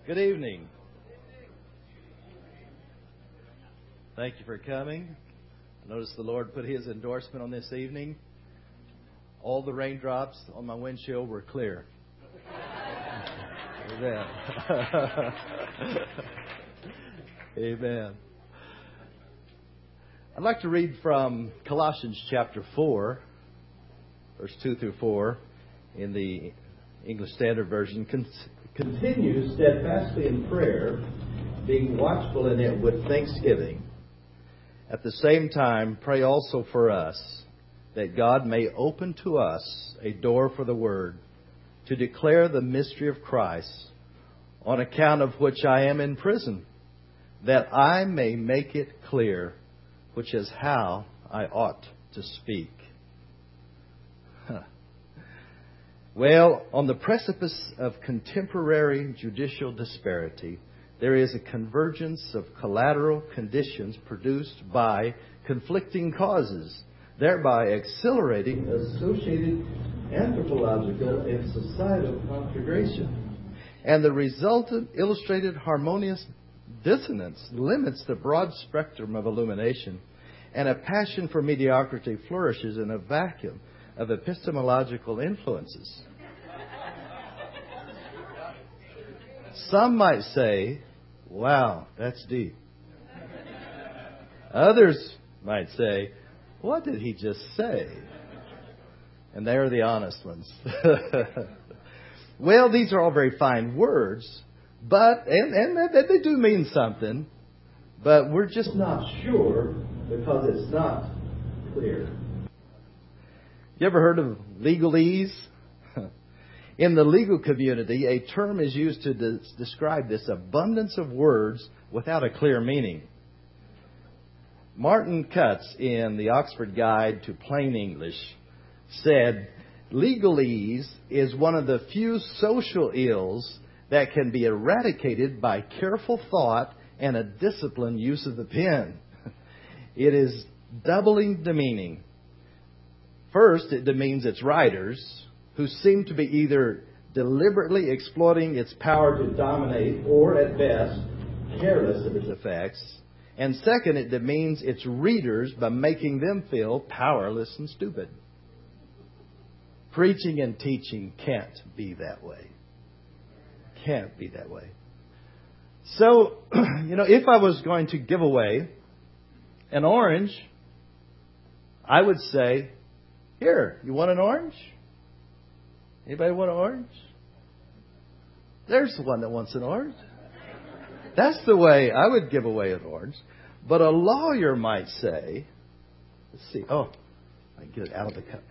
Good evening. Thank you for coming. I noticed the Lord put His endorsement on this evening. All the raindrops on my windshield were clear. Amen. Amen. I'd like to read from Colossians chapter 4, verse 2 through 4 in the English Standard Version. Continue steadfastly in prayer, being watchful in it with thanksgiving. At the same time, pray also for us, that God may open to us a door for the Word, to declare the mystery of Christ, on account of which I am in prison, that I may make it clear, which is how I ought to speak. Well, on the precipice of contemporary judicial disparity, there is a convergence of collateral conditions produced by conflicting causes, thereby accelerating associated anthropological and societal conflagration. And the resultant illustrated harmonious dissonance limits the broad spectrum of illumination, and a passion for mediocrity flourishes in a vacuum of epistemological influences. Some might say, wow, that's deep. Others might say, what did he just say? And they're the honest ones. Well, these are all very fine words, but and they do mean something, but we're just not sure because it's not clear. You ever heard of legalese? In the legal community, a term is used to describe this abundance of words without a clear meaning. Martin Cutts, in the Oxford Guide to Plain English, said, legalese is one of the few social ills that can be eradicated by careful thought and a disciplined use of the pen. It is doubling the meaning. First, it demeans its writers, who seem to be either deliberately exploiting its power to dominate or, at best, careless of its effects. And second, it demeans its readers by making them feel powerless and stupid. Preaching and teaching can't be that way. Can't be that way. So, if I was going to give away an orange, I would say, here, you want an orange? Anybody want an orange? There's one that wants an orange. That's the way I would give away an orange. But a lawyer might say, let's see. Oh, I get it out of the cup.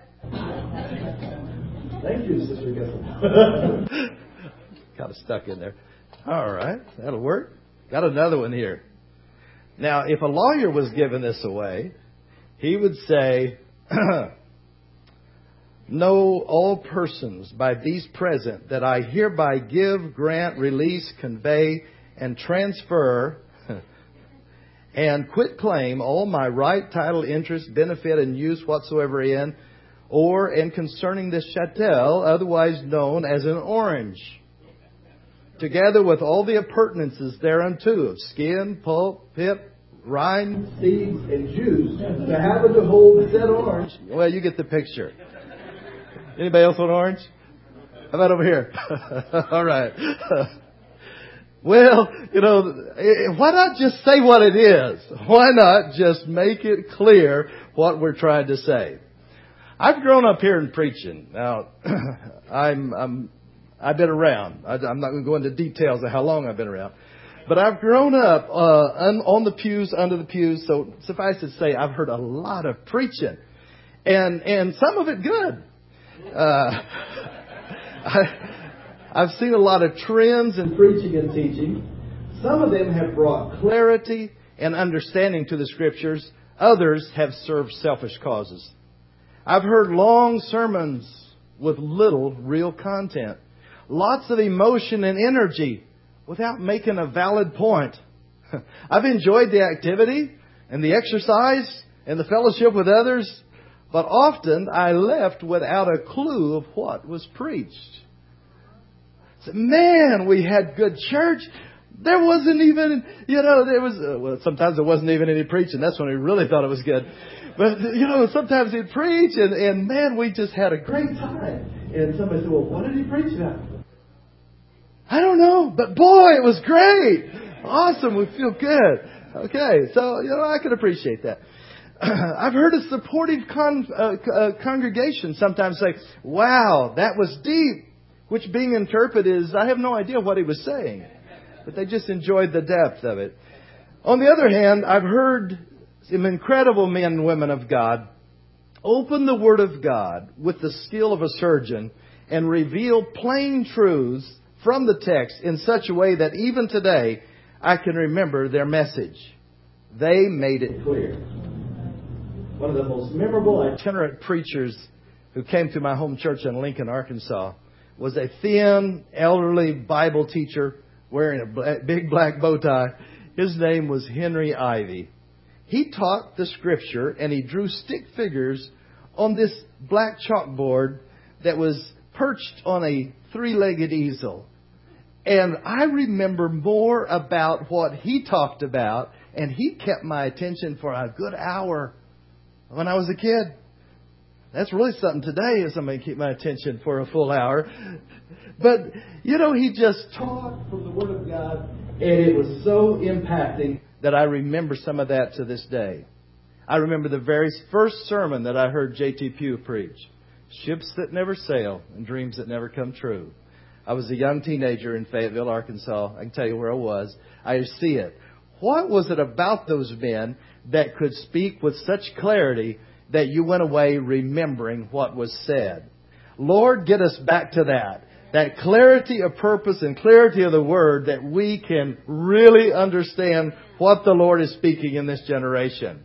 Thank you, Sister Gethel. Kind of stuck in there. All right, that'll work. Got another one here. Now, if a lawyer was giving this away, he would say, know all persons by these present that I hereby give, grant, release, convey, and transfer and quit claim all my right, title, interest, benefit, and use whatsoever in or and concerning this chattel, otherwise known as an orange, together with all the appurtenances thereunto of skin, pulp, pip, rind, seeds, and juice, to have and to hold said orange. Well, you get the picture. Anybody else want orange? How about over here? All right. Well, why not just say what it is? Why not just make it clear what we're trying to say? I've grown up here in preaching. Now, I've been around. I'm not going to go into details of how long I've been around. But I've grown up on the pews, under the pews. So suffice to say, I've heard a lot of preaching. And some of it good. I've seen a lot of trends in preaching and teaching. Some of them have brought clarity and understanding to the Scriptures. Others have served selfish causes. I've heard long sermons with little real content. Lots of emotion and energy without making a valid point. I've enjoyed the activity and the exercise and the fellowship with others, but often I left without a clue of what was preached. Said, man, we had good church. There wasn't even, there was, well, sometimes there wasn't even any preaching. That's when we really thought it was good. But, sometimes he'd preach and man, we just had a great time. And somebody said, well, what did he preach about? I don't know, but boy, it was great. Awesome. We feel good. Okay. So, I can appreciate that. I've heard a supportive congregation sometimes say, wow, that was deep, which being interpreted is, I have no idea what he was saying, but they just enjoyed the depth of it. On the other hand, I've heard some incredible men and women of God open the Word of God with the skill of a surgeon and reveal plain truths from the text in such a way that even today I can remember their message. They made it clear. One of the most memorable itinerant preachers who came to my home church in Lincoln, Arkansas, was a thin, elderly Bible teacher wearing a big black bow tie. His name was Henry Ivy. He taught the Scripture and he drew stick figures on this black chalkboard that was perched on a three-legged easel. And I remember more about what he talked about, and he kept my attention for a good hour when I was a kid. That's really something today, if somebody keep my attention for a full hour. But, he just taught from the Word of God, and it was so impacting that I remember some of that to this day. I remember the very first sermon that I heard J.T. Pugh preach. Ships that never sail and dreams that never come true. I was a young teenager in Fayetteville, Arkansas. I can tell you where I was. I see it. What was it about those men that could speak with such clarity that you went away remembering what was said? Lord, get us back to that. That clarity of purpose and clarity of the Word, that we can really understand what the Lord is speaking in this generation.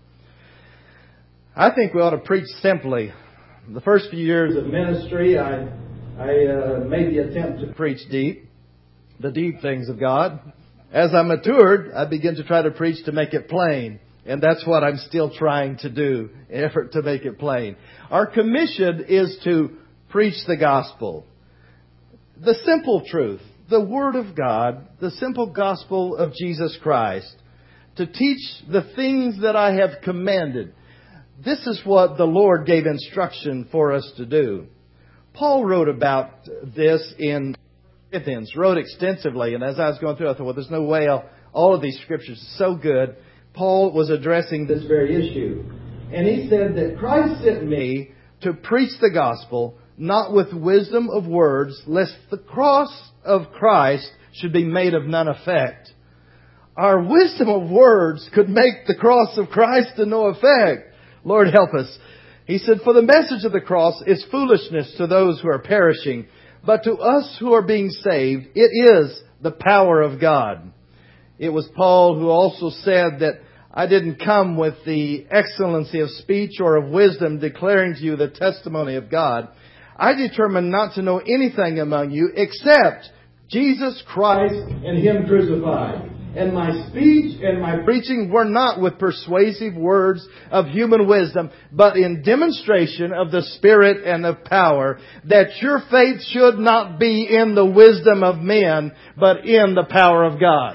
I think we ought to preach simply. The first few years of ministry, I made the attempt to preach deep, the deep things of God. As I matured, I began to try to preach to make it plain. And that's what I'm still trying to do, in effort to make it plain. Our commission is to preach the gospel. The simple truth, the Word of God, the simple gospel of Jesus Christ. To teach the things that I have commanded. This is what the Lord gave instruction for us to do. Paul wrote about this in Corinthians, wrote extensively. And as I was going through, I thought, well, there's no way all of these scriptures are so good. Paul was addressing this very issue. And he said that Christ sent me to preach the gospel, not with wisdom of words, lest the cross of Christ should be made of none effect. Our wisdom of words could make the cross of Christ of no effect. Lord, help us. He said, for the message of the cross is foolishness to those who are perishing, but to us who are being saved, it is the power of God. It was Paul who also said that I didn't come with the excellency of speech or of wisdom declaring to you the testimony of God. I determined not to know anything among you except Jesus Christ and Him crucified. And my speech and my preaching were not with persuasive words of human wisdom, but in demonstration of the Spirit and of power, that your faith should not be in the wisdom of men, but in the power of God.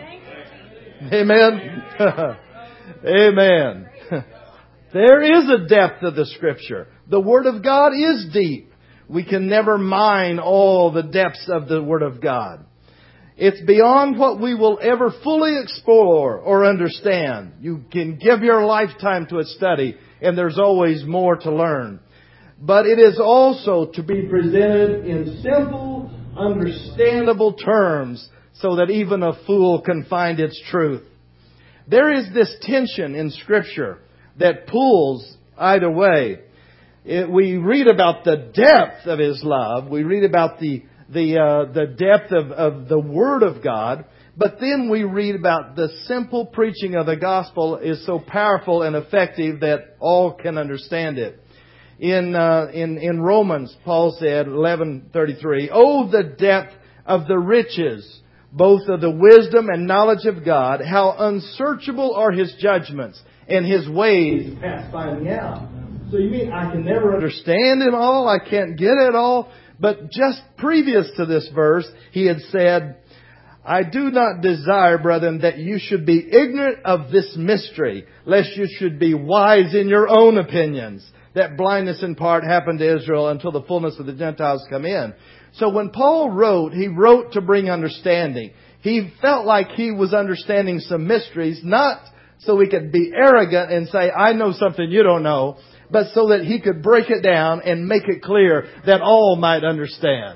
Amen. Amen. There is a depth of the Scripture. The Word of God is deep. We can never mine all the depths of the Word of God. It's beyond what we will ever fully explore or understand. You can give your lifetime to its study, and there's always more to learn. But it is also to be presented in simple, understandable terms so that even a fool can find its truth. There is this tension in Scripture that pulls either way. We read about the depth of His love. We read about the depth of the Word of God. But then we read about the simple preaching of the gospel is so powerful and effective that all can understand it. In Romans, Paul said, 11:33, "Oh, the depth of the riches, both of the wisdom and knowledge of God, how unsearchable are His judgments, and His ways past finding out." So you mean I can never understand it all? I can't get it all? But just previous to this verse, he had said, I do not desire, brethren, that you should be ignorant of this mystery, lest you should be wise in your own opinions. That blindness in part happened to Israel until the fullness of the Gentiles come in. So when Paul wrote, he wrote to bring understanding. He felt like he was understanding some mysteries, not so he could be arrogant and say, I know something you don't know, but so that he could break it down and make it clear that all might understand.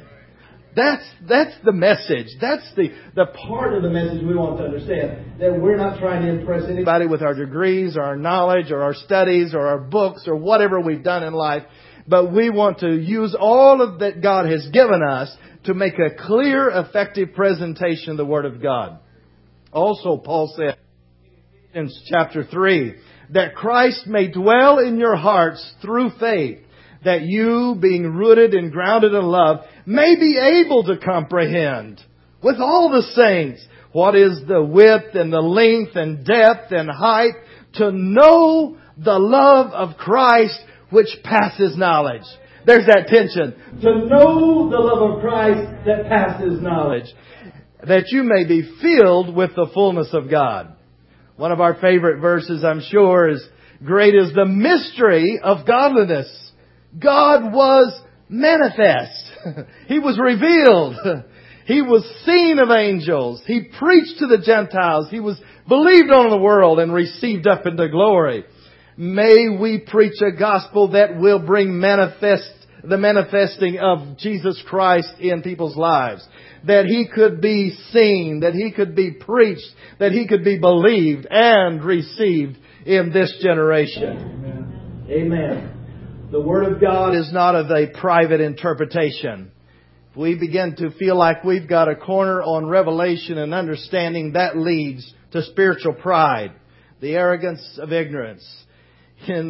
That's the message. That's the part of the message we want to understand. That we're not trying to impress anybody with our degrees or our knowledge or our studies or our books or whatever we've done in life. But we want to use all of that God has given us to make a clear, effective presentation of the Word of God. Also, Paul said in chapter 3, that Christ may dwell in your hearts through faith, that you, being rooted and grounded in love, may be able to comprehend with all the saints what is the width and the length and depth and height, to know the love of Christ which passes knowledge. There's that tension. To know the love of Christ that passes knowledge. That you may be filled with the fullness of God. One of our favorite verses, I'm sure, is, great is the mystery of godliness. God was manifest. He was revealed. He was seen of angels. He preached to the Gentiles. He was believed on in the world and received up into glory. May we preach a gospel that will bring the manifesting of Jesus Christ in people's lives. That He could be seen, that He could be preached, that He could be believed and received in this generation. Amen. Amen. The Word of God is not of a private interpretation. If we begin to feel like we've got a corner on revelation and understanding, that leads to spiritual pride, the arrogance of ignorance. In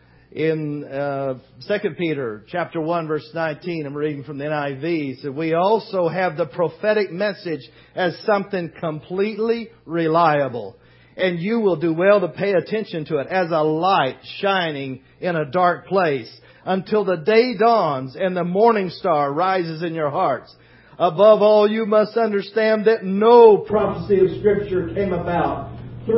2 Peter chapter 1 verse 19, I'm reading from the NIV, so we also have the prophetic message as something completely reliable. And you will do well to pay attention to it as a light shining in a dark place until the day dawns and the morning star rises in your hearts. Above all, you must understand that no prophecy of Scripture came about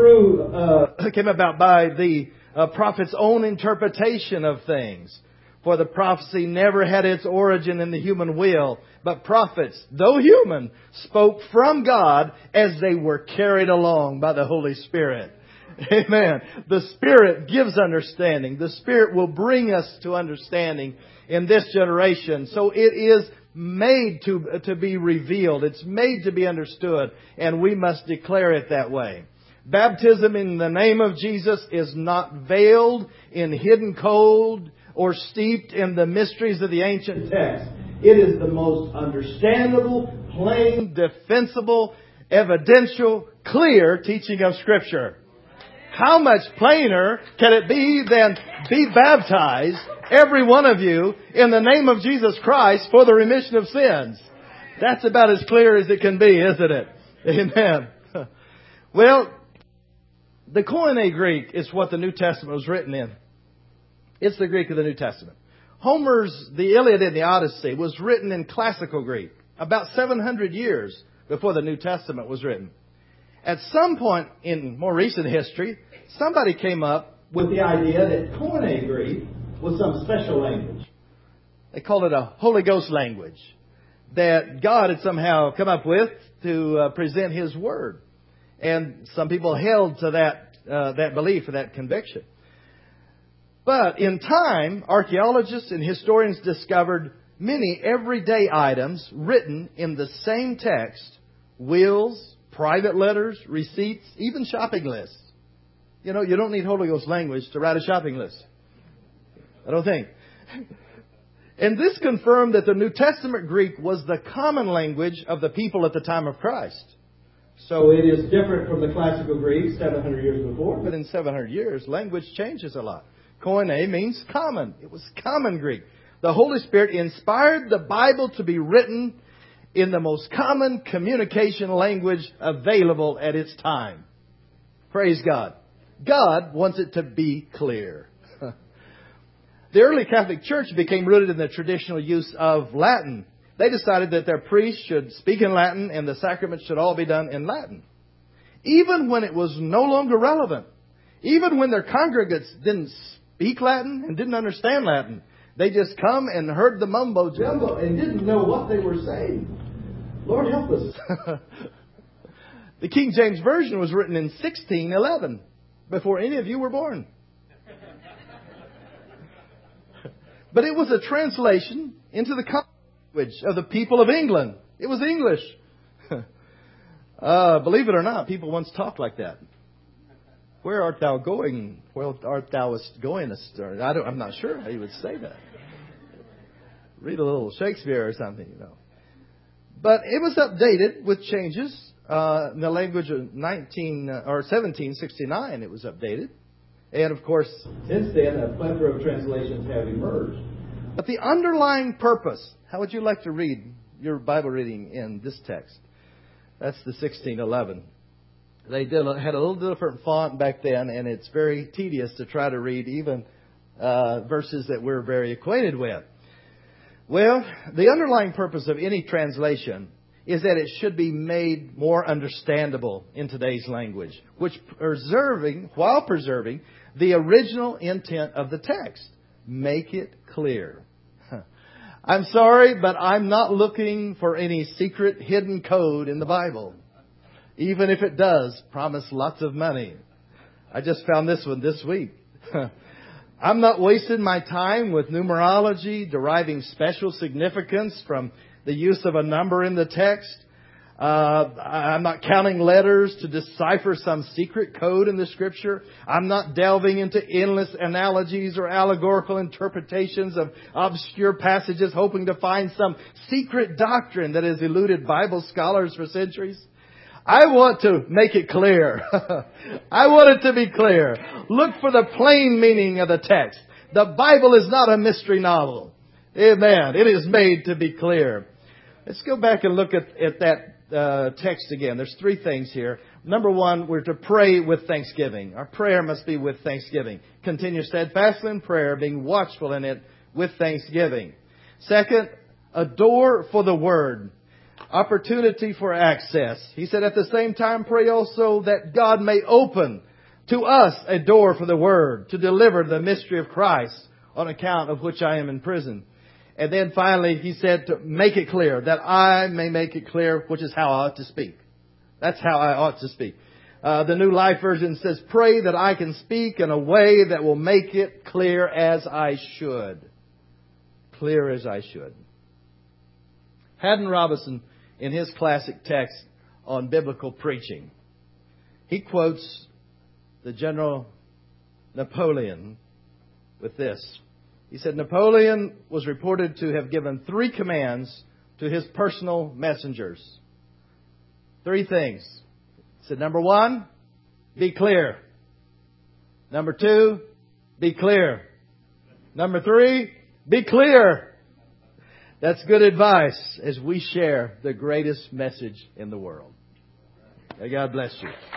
by the prophet's own interpretation of things. For the prophecy never had its origin in the human will, but prophets, though human, spoke from God as they were carried along by the Holy Spirit. Amen. The Spirit gives understanding. The Spirit will bring us to understanding in this generation. So it is made to be revealed. It's made to be understood, and we must declare it that way. Baptism in the name of Jesus is not veiled in hidden code or steeped in the mysteries of the ancient text. It is the most understandable, plain, defensible, evidential, clear teaching of Scripture. How much plainer can it be than be baptized, every one of you, in the name of Jesus Christ for the remission of sins? That's about as clear as it can be, isn't it? Amen. Well, the Koine Greek is what the New Testament was written in. It's the Greek of the New Testament. The Iliad and the Odyssey was written in classical Greek about 700 years before the New Testament was written. At some point in more recent history, somebody came up with the idea that Koine Greek was some special language. They called it a Holy Ghost language that God had somehow come up with to present His Word. And some people held to that belief or that conviction. But in time, archaeologists and historians discovered many everyday items written in the same text: wills, private letters, receipts, even shopping lists. You know, you don't need Holy Ghost language to write a shopping list. I don't think. And this confirmed that the New Testament Greek was the common language of the people at the time of Christ. So it is different from the classical Greek 700 years before, but in 700 years, language changes a lot. Koine means common. It was common Greek. The Holy Spirit inspired the Bible to be written in the most common communication language available at its time. Praise God. God wants it to be clear. The early Catholic Church became rooted in the traditional use of Latin. They decided that their priests should speak in Latin and the sacraments should all be done in Latin. Even when it was no longer relevant. Even when their congregates didn't speak Latin and didn't understand Latin. They just come and heard the mumbo jumbo and didn't know what they were saying. Lord help us. The King James Version was written in 1611, before any of you were born. But it was a translation into the language of the people of England. It was English. Believe it or not, people once talked like that. Where art thou going? Where art thou goingest? I'm not sure how you would say that. Read a little Shakespeare or something, you know. But it was updated with changes. In the language of 1769, it was updated. And of course, since then, a plethora of translations have emerged. But the underlying purpose, how would you like to read your Bible reading in this text? That's the 1611. They had a little different font back then, and it's very tedious to try to read even verses that we're very acquainted with. Well, the underlying purpose of any translation is that it should be made more understandable in today's language, while preserving the original intent of the text. Make it clear. I'm sorry, but I'm not looking for any secret hidden code in the Bible. Even if it does promise lots of money. I just found this one this week. I'm not wasting my time with numerology, deriving special significance from the use of a number in the text. I'm not counting letters to decipher some secret code in the Scripture. I'm not delving into endless analogies or allegorical interpretations of obscure passages, hoping to find some secret doctrine that has eluded Bible scholars for centuries. I want to make it clear. I want it to be clear. Look for the plain meaning of the text. The Bible is not a mystery novel. Amen. It is made to be clear. Let's go back and look at that text again. There's three things here. Number one, we're to pray with thanksgiving. Our prayer must be with thanksgiving. Continue steadfastly in prayer, being watchful in it with thanksgiving. Second, a door for the Word. Opportunity for access. He said, at the same time, pray also that God may open to us a door for the Word to deliver the mystery of Christ, on account of which I am in prison. And then finally, he said to make it clear, that I may make it clear, which is how I ought to speak. That's how I ought to speak. The New Life Version says, pray that I can speak in a way that will make it clear as I should. Clear as I should. Haddon Robinson, in his classic text on biblical preaching, he quotes the General Napoleon with this. He said, Napoleon was reported to have given 3 commands to his personal messengers. 3 things. He said, number 1, be clear. Number 2, be clear. Number 3, be clear. That's good advice as we share the greatest message in the world. May God bless you.